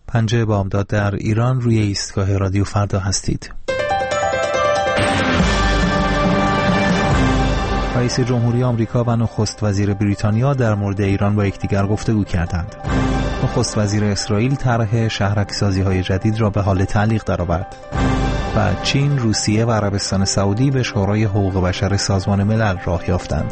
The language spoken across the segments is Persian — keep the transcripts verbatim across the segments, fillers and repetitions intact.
پنجه بامداد در ایران، روی ایستگاه رادیو فردا هستید. رئیس جمهوری آمریکا و نخست وزیر بریتانیا در مورد ایران با یکدیگر گفتگو کردند. نخست وزیر اسرائیل طرح شهرک‌سازی‌های جدید را به حال تعلیق درآورد. و چین، روسیه و عربستان سعودی به شورای حقوق بشر سازمان ملل راه یافتند.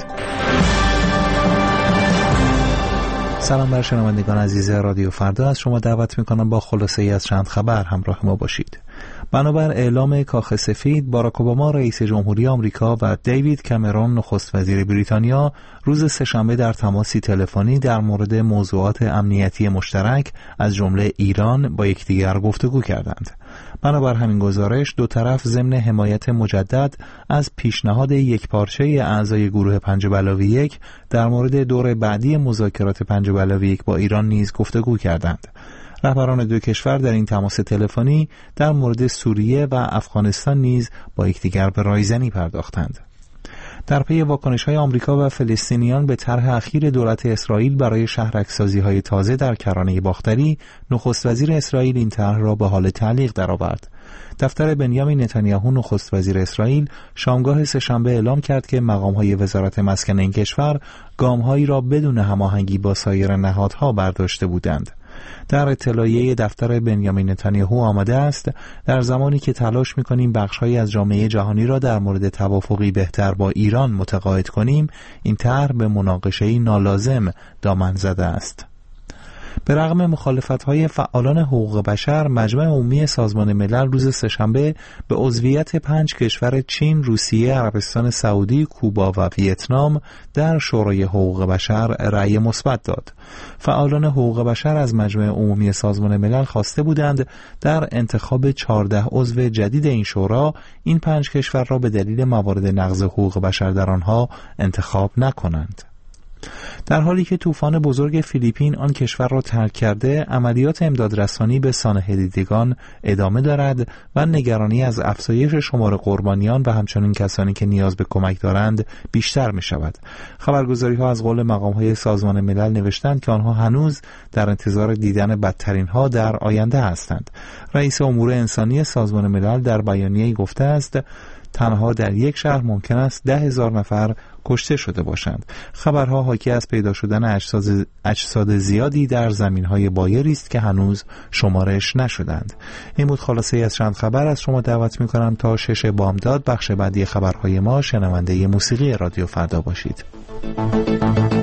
سلام بر شنوندگان عزیز رادیو فردا، از شما دعوت میکنم با خلاصه ای از چند خبر همراه ما باشید. بنابر اعلام کاخ سفید، باراک اوباما رئیس جمهوری آمریکا و دیوید کامرون نخست وزیر بریتانیا روز سه‌شنبه در تماسی تلفنی در مورد موضوعات امنیتی مشترک از جمله ایران با یکدیگر گفتگو کردند. بنابر همین گزارش، دو طرف ضمن حمایت مجدد از پیشنهاد یکپارچه اعضای گروه پنج به علاوه یک در مورد دور بعدی مذاکرات پنج به علاوه یک با ایران نیز گفتگو کردند. رهبران دو کشور در این تماس تلفنی در مورد سوریه و افغانستان نیز با یکدیگر به رایزنی پرداختند. در پی واکنش‌های آمریکا و فلسطینیان به طرح اخیر دولت اسرائیل برای شهرک‌سازی‌های تازه در کرانه باختری، نخست وزیر اسرائیل این طرح را به حال تعلیق درآورد. دفتر بنیامین نتانیاهو نخست وزیر اسرائیل شامگاه سه‌شنبه اعلام کرد که مقام‌های وزارت مسکن این کشور گام‌هایی را بدون هماهنگی با سایر نهادها برداشته بودند. در اطلاعیه دفتر بنیامین نتانیاهو آمده است در زمانی که تلاش می‌کنیم بخش‌هایی از جامعه جهانی را در مورد توافقی بهتر با ایران متقاعد کنیم، این طرح به مناقشه‌ای نالازم دامن زده است. به رغم مخالفت‌های فعالان حقوق بشر، مجمع عمومی سازمان ملل روز سه‌شنبه به عضویت پنج کشور چین، روسیه، عربستان سعودی، کوبا و ویتنام در شورای حقوق بشر رأی مثبت داد. فعالان حقوق بشر از مجمع عمومی سازمان ملل خواسته بودند در انتخاب چهارده عضو جدید این شورا این پنج کشور را به دلیل موارد نقض حقوق بشر در آنها انتخاب نکنند. در حالی که طوفان بزرگ فیلیپین آن کشور را ترک کرده، عملیات امدادرسانی به سانحه دیدگان ادامه دارد و نگرانی از افزایش شمار قربانیان و همچنین کسانی که نیاز به کمک دارند بیشتر می شود. خبرگزاری ها از قول مقام های سازمان ملل نوشتند که آنها هنوز در انتظار دیدن بدترین ها در آینده هستند. رئیس امور انسانی سازمان ملل در بیانیه‌ای گفته است تنها در یک شهر ممکن است ده هزار نفر کشته شده باشند. خبرها حاکی از پیدا شدن اجساد, اجساد زیادی در زمینهای بایری است که هنوز شمارش نشدند. این بود خلاصه از چند خبر. از شما دعوت می کنم تا شش بامداد بخش بعدی خبرهای ما شنونده موسیقی رادیو فردا باشید.